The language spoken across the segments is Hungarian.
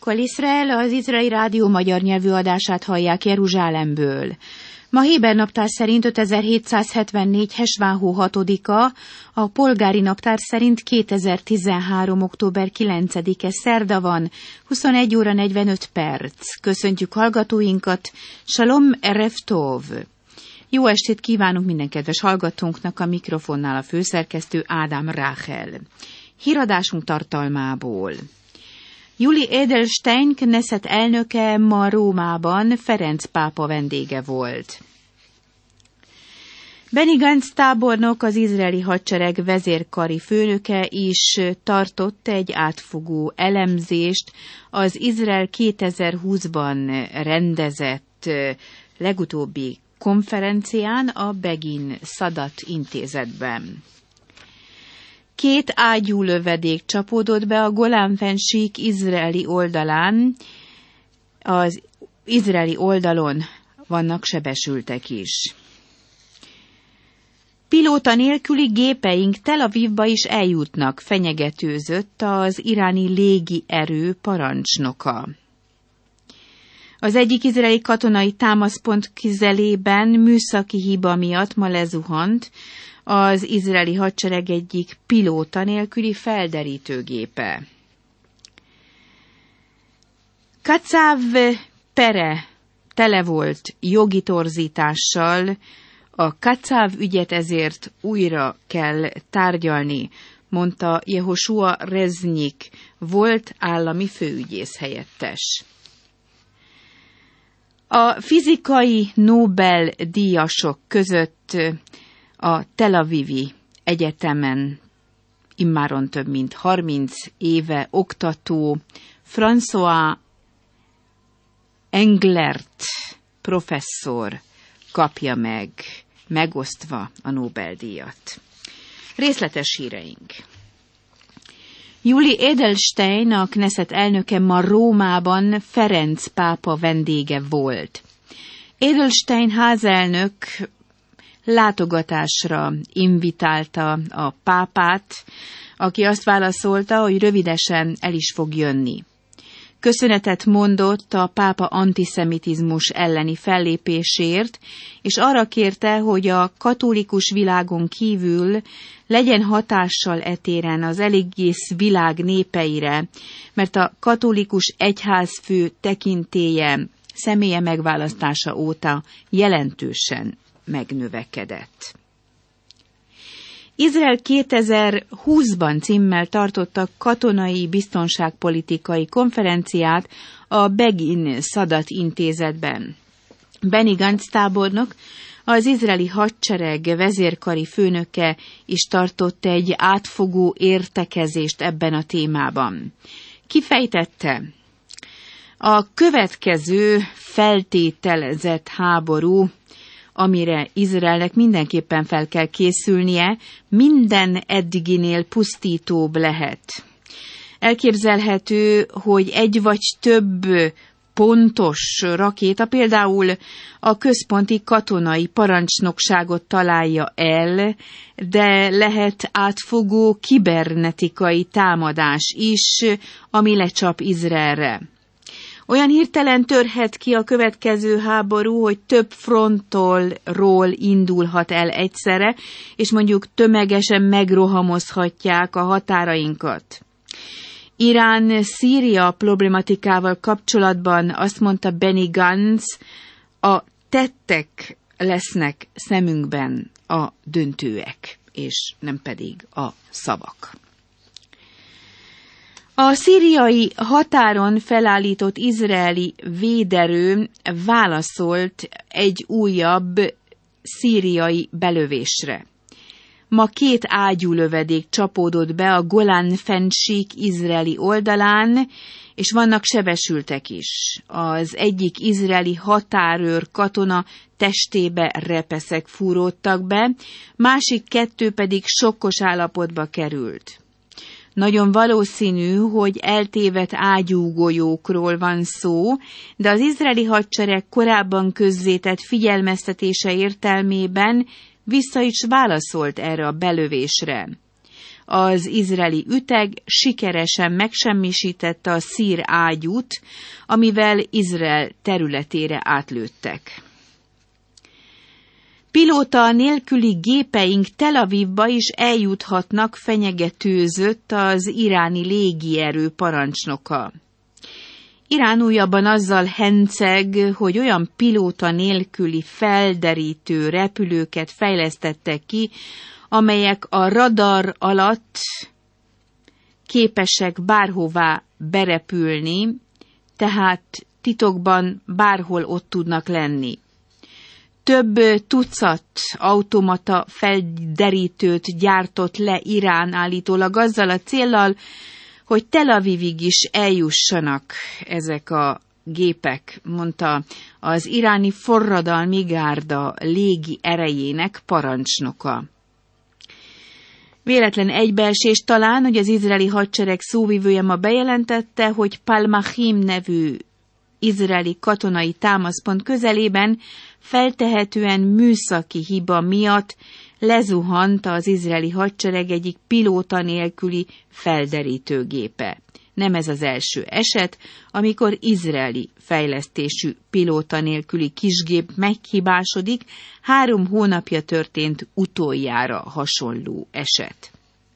Kol Israel, az Izraeli Rádió magyar nyelvű adását hallják Jeruzsálemből. Ma héber naptár szerint 5774 Hesvánhó 6-a, a polgári naptár szerint 2013. október 9-e szerda van, 21 óra 45 perc. Köszöntjük hallgatóinkat, Shalom Erev Tov! Jó estét kívánunk minden kedves hallgatónknak, a mikrofonnál a főszerkesztő Ádám Ráhel. Híradásunk tartalmából. Juli Edelstein, Knesset elnöke ma Rómában Ferenc pápa vendége volt. Benny Gantz tábornok, az izraeli hadsereg vezérkari főnöke is tartott egy átfogó elemzést az Izrael 2020-ban rendezett legutóbbi konferencián a Begin Sadat intézetben. 2 ágyúlövedék csapódott be a Golán-fennsík izraeli oldalán. Az izraeli oldalon vannak sebesültek is. Pilóta nélküli gépeink Tel Avivba is eljutnak, fenyegetőzött az iráni légi erő parancsnoka. Az egyik izraeli katonai támaszpont közelében műszaki hiba miatt ma lezuhant az izraeli hadsereg egyik pilóta nélküli felderítőgépe. Katzav pere tele volt jogi torzítással, a Katzav ügyet ezért újra kell tárgyalni, mondta Jehosua Reznik, volt állami főügyész helyettes. A fizikai Nobel-díjasok között a Tel Avivi Egyetemen immáron több mint 30 éve oktató François Englert professzor kapja meg, megosztva a Nobel-díjat. Részletes híreink. Juli Edelstein, a Knesset elnöke ma Rómában Ferenc pápa vendége volt. Edelstein házelnök látogatásra invitálta a pápát, aki azt válaszolta, hogy rövidesen el is fog jönni. Köszönetet mondott a pápa antiszemitizmus elleni fellépésért, és arra kérte, hogy a katolikus világon kívül legyen hatással etéren az egész világ népeire, mert a katolikus egyházfő tekintélye személye megválasztása óta jelentősen megnövekedett. Izrael 2020-ban címmel tartottak katonai biztonságpolitikai konferenciát a Begin Sadat intézetben. Benny Gantz tábornok, az izraeli hadsereg vezérkari főnöke is tartott egy átfogó értekezést ebben a témában. Kifejtette, a következő feltételezett háború, amire Izraelnek mindenképpen fel kell készülnie, minden eddiginél pusztítóbb lehet. Elképzelhető, hogy egy vagy több pontos rakéta például a központi katonai parancsnokságot találja el, de lehet átfogó kibernetikai támadás is, ami lecsap Izraelre. Olyan hirtelen törhet ki a következő háború, hogy több frontról indulhat el egyszerre, és mondjuk tömegesen megrohamozhatják a határainkat. Irán-Szíria problematikával kapcsolatban azt mondta Benny Gantz, a tettek lesznek szemünkben a döntőek, és nem pedig a szavak. A szíriai határon felállított izraeli véderő válaszolt egy újabb szíriai belövésre. Ma 2 ágyúlövedék csapódott be a Golán-fennsík izraeli oldalán, és vannak sebesültek is. Az egyik izraeli határőr katona testébe repeszek fúródtak be, másik 2 pedig sokkos állapotba került. Nagyon valószínű, hogy eltévedt ágyúgolyókról van szó, de az izraeli hadsereg korábban közzétett figyelmeztetése értelmében vissza is válaszolt erre a belövésre. Az izraeli üteg sikeresen megsemmisítette a szír ágyút, amivel Izrael területére átlőttek. Pilóta nélküli gépeink Tel Avivba is eljuthatnak, fenyegetőzött az iráni légierő parancsnoka. Irán újabban azzal henceg, hogy olyan pilóta nélküli felderítő repülőket fejlesztettek ki, amelyek a radar alatt képesek bárhová berepülni, tehát titokban bárhol ott tudnak lenni. Több tucat automata felderítőt gyártott le Irán állítólag azzal a céllal, hogy Tel Avivig is eljussanak ezek a gépek, mondta az iráni forradalmi gárda légi erejének parancsnoka. Véletlen egybeesés talán, hogy az izraeli hadsereg szóvivője ma bejelentette, hogy Palmachim nevű izraeli katonai támaszpont közelében feltehetően műszaki hiba miatt lezuhant az izraeli hadsereg egyik pilóta nélküli felderítőgépe. Nem ez az első eset, amikor izraeli fejlesztésű pilóta nélküli kisgép meghibásodik, 3 hónapja történt utoljára hasonló eset.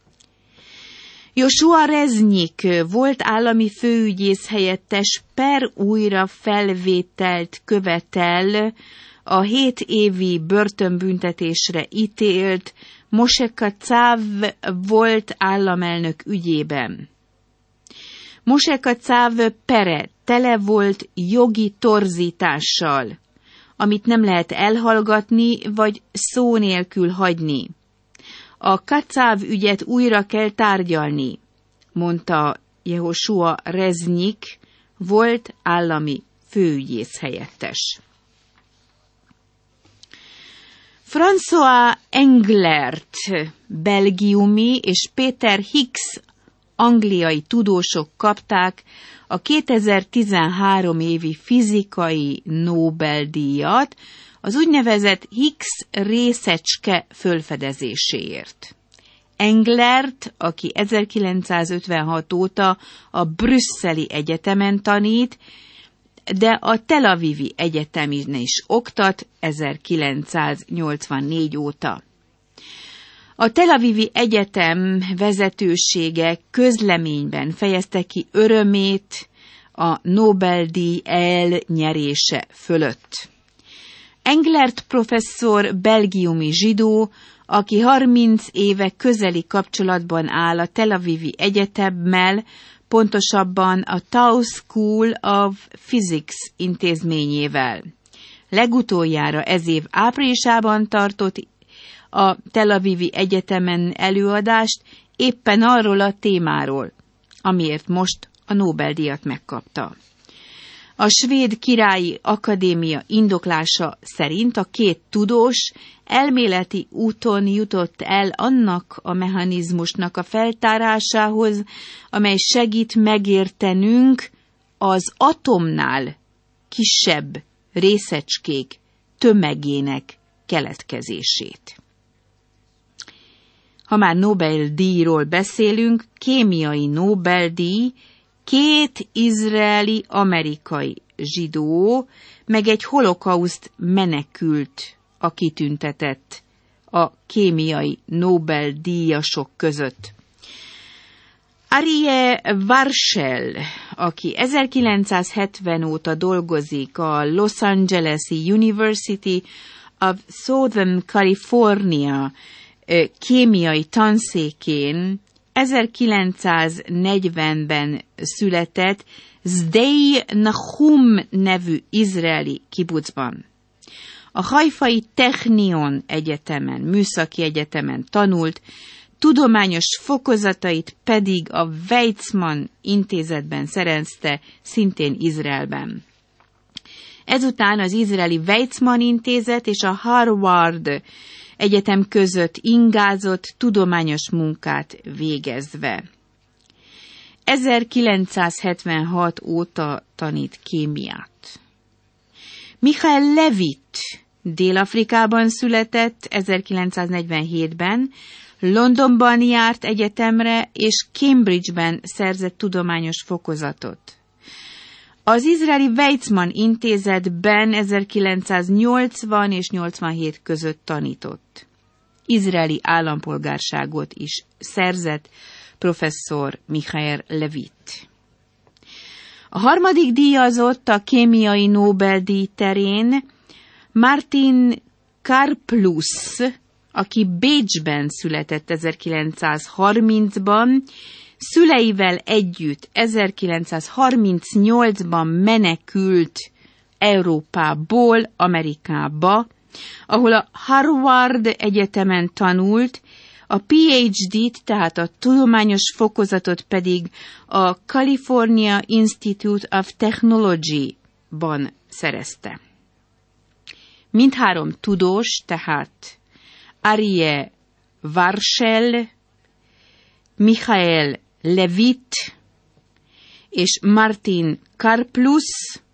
Joshua Reznik volt állami főügyész helyettes újra felvételt követel a 7 évi börtönbüntetésre ítélt Moshe Katsav volt államelnök ügyében. Moshe Katsav pere tele volt jogi torzítással, amit nem lehet elhallgatni vagy szó nélkül hagyni. A Katsav ügyet újra kell tárgyalni, mondta Joshua Reznik, volt állami főügyész helyettes. François Englert, belgiumi, és Peter Higgs, angliai tudósok kapták a 2013 évi fizikai Nobel-díjat az úgynevezett Higgs részecske fölfedezéséért. Englert, aki 1956 óta a brüsszeli egyetemen tanít, de a Tel Avivi Egyetemen is oktat 1984 óta. A Tel Avivi Egyetem vezetősége közleményben fejezte ki örömét a Nobel-díj elnyerése fölött. Englert professzor belgiumi zsidó, aki 30 éve közeli kapcsolatban áll a Tel Avivi Egyetemmel, pontosabban a Tau School of Physics intézményével. Legutoljára ez év áprilisában tartott a Tel Avivi Egyetemen előadást éppen arról a témáról, amiért most a Nobel-díjat megkapta. A Svéd Királyi Akadémia indoklása szerint a 2 tudós elméleti úton jutott el annak a mechanizmusnak a feltárásához, amely segít megértenünk az atomnál kisebb részecskék tömegének keletkezését. Ha már Nobel-díjról beszélünk, kémiai Nobel-díj 2 izraeli-amerikai zsidó, meg egy holokauszt menekült a kitüntetett a kémiai Nobel-díjasok között. Aryeh Warshel, aki 1970 óta dolgozik a Los Angeles-i University of Southern California kémiai tanszékén 1940-ben született Sdei Nahum nevű izraeli kibucban. A Haifai Technion Egyetemen, műszaki egyetemen tanult, tudományos fokozatait pedig a Weizmann intézetben szerezte, szintén Izraelben. Ezután az izraeli Weizmann intézet és a Harvard Egyetem között ingázott tudományos munkát végezve. 1976 óta tanít kémiát. Michael Levitt Dél-Afrikában született 1947-ben, Londonban járt egyetemre, és Cambridge-ben szerzett tudományos fokozatot. Az izraeli Weizmann intézetben 1980 és 87 között tanított. Izraeli állampolgárságot is szerzett professzor Michael Levit. A harmadik díjazott a kémiai Nobel-díj terén Martin Karplus, aki Bécsben született 1930-ban, szüleivel együtt 1938-ban menekült Európából Amerikába, ahol a Harvard Egyetemen tanult, a PhD-t, tehát a tudományos fokozatot pedig a California Institute of Technology-ban szerezte. Mindhárom tudós, tehát Aryeh Warshel, Michael Levit és Martin Karplus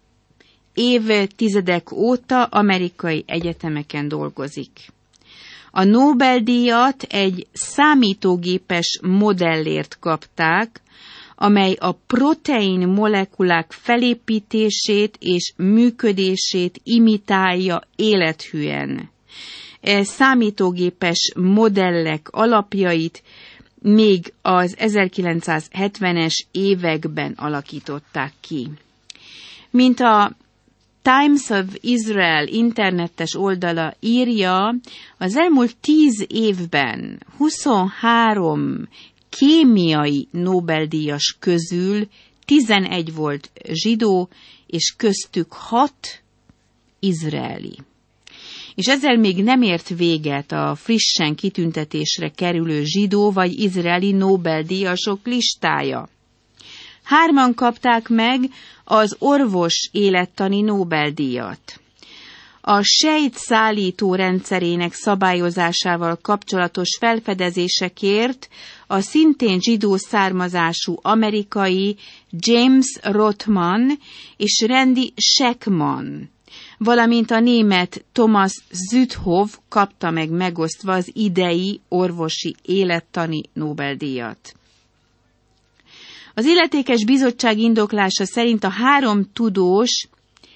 évtizedek óta amerikai egyetemeken dolgozik. A Nobel-díjat egy számítógépes modellért kapták, amely a protein molekulák felépítését és működését imitálja élethűen. Számítógépes modellek alapjait még az 1970-es években alakították ki. Mint a Times of Israel internetes oldala írja, az elmúlt 10 évben 23 kémiai Nobel-díjas közül 11 volt zsidó, és köztük 6 izraeli. És ezzel még nem ért véget a frissen kitüntetésre kerülő zsidó vagy izraeli Nobel-díjasok listája. 3 kapták meg az orvos élettani Nobel-díjat. A sejtszállító rendszerének szabályozásával kapcsolatos felfedezésekért a szintén zsidó származású amerikai James Rothman és Randy Sheckman, valamint a német Thomas Südhof kapta meg megosztva az idei orvosi élettani Nobel-díjat. Az illetékes bizottság indoklása szerint a 3 tudós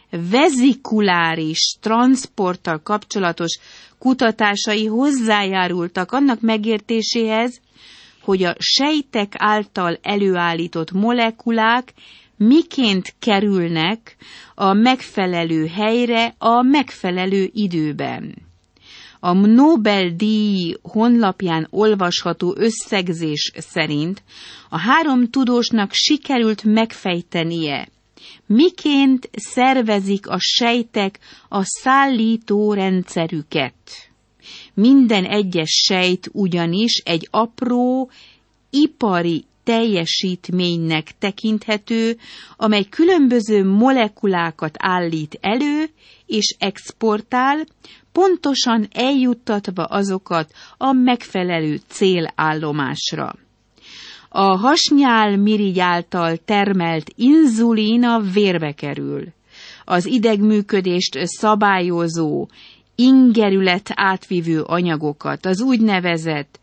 vezikuláris transzporttal kapcsolatos kutatásai hozzájárultak annak megértéséhez, hogy a sejtek által előállított molekulák miként kerülnek a megfelelő helyre a megfelelő időben. A Nobel-díj honlapján olvasható összegzés szerint a 3 tudósnak sikerült megfejtenie, miként szervezik a sejtek a szállító rendszerüket. Minden egyes sejt ugyanis egy apró, ipari teljesítménynek tekinthető, amely különböző molekulákat állít elő és exportál, pontosan eljuttatva azokat a megfelelő célállomásra. A hasnyálmirigy által termelt inzulin a vérbe kerül. Az idegműködést szabályozó, ingerület átvívő anyagokat, az úgynevezett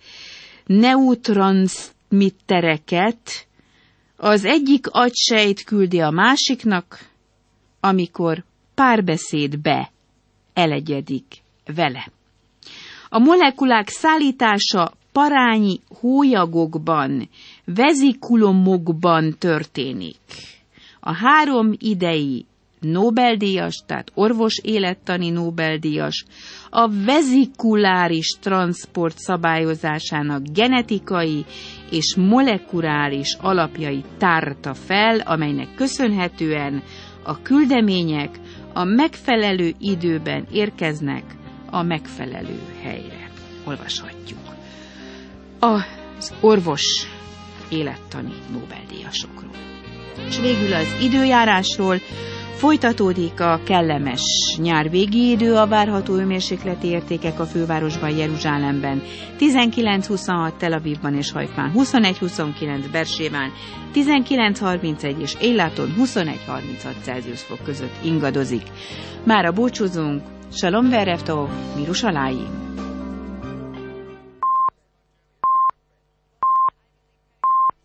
neurotranszmittereket az egyik agysejt küldi a másiknak, amikor párbeszédbe elegyedik vele. A molekulák szállítása parányi hólyagokban, vezikulomokban történik. A 3 idei Nobel-díjas, tehát orvos élettani Nobel-díjas, a vezikuláris transzport szabályozásának genetikai és molekuláris alapjait tárta fel, amelynek köszönhetően a küldemények a megfelelő időben érkeznek a megfelelő helyre. Olvashatjuk az orvos élettani Nobel-díjasokról. És végül az időjárásról. Folytatódik a kellemes nyárvégi idő, a várható hőmérsékleti értékek a fővárosban, Jeruzsálemben 19-26, Tel Avivban és Hajfán 21-29, Bersében 19-31 és Eilaton 21-36 Celsius fok között ingadozik. Mára búcsúzunk, Shalom verev tov, Mirushalayim!